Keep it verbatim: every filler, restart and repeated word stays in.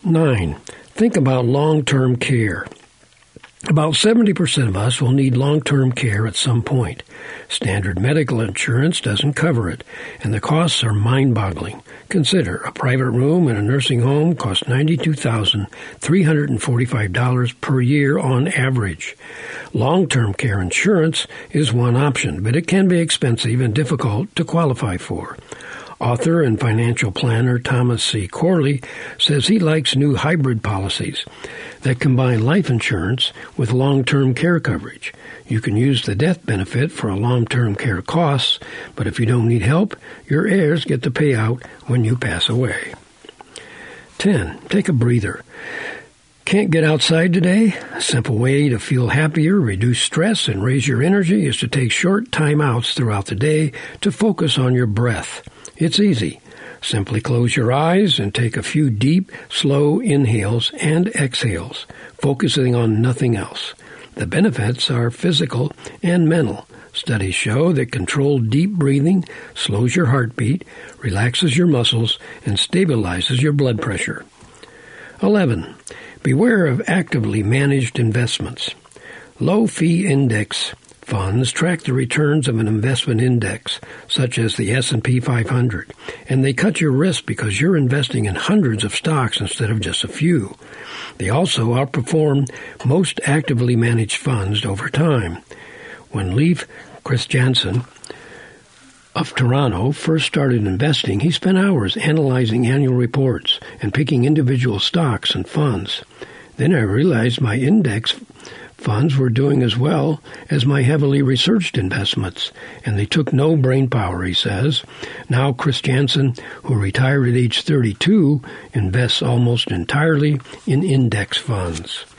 Nine, think about long-term care. About seventy percent of us will need long-term care at some point. Standard medical insurance doesn't cover it, and the costs are mind-boggling. Consider a private room in a nursing home costs ninety-two thousand three hundred forty-five dollars per year on average. Long-term care insurance is one option, but it can be expensive and difficult to qualify for. Author and financial planner Thomas C. Corley says he likes new hybrid policies that combine life insurance with long-term care coverage. You can use the death benefit for long-term care costs, but if you don't need help, your heirs get the payout when you pass away. ten. Take a breather. Can't get outside today? A simple way to feel happier, reduce stress, and raise your energy is to take short time-outs throughout the day to focus on your breath. It's easy. Simply close your eyes and take a few deep, slow inhales and exhales, focusing on nothing else. The benefits are physical and mental. Studies show that controlled deep breathing slows your heartbeat, relaxes your muscles, and stabilizes your blood pressure. eleven. Beware of actively managed investments. Low-fee index funds track the returns of an investment index, such as the S and P five hundred, and they cut your risk because you're investing in hundreds of stocks instead of just a few. They also outperform most actively managed funds over time. When Leif Christiansen of Toronto first started investing, he spent hours analyzing annual reports and picking individual stocks and funds. Then I realized my index funds were doing as well as my heavily researched investments, and they took no brain power, he says. Now Christiansen, who retired at age thirty-two, invests almost entirely in index funds.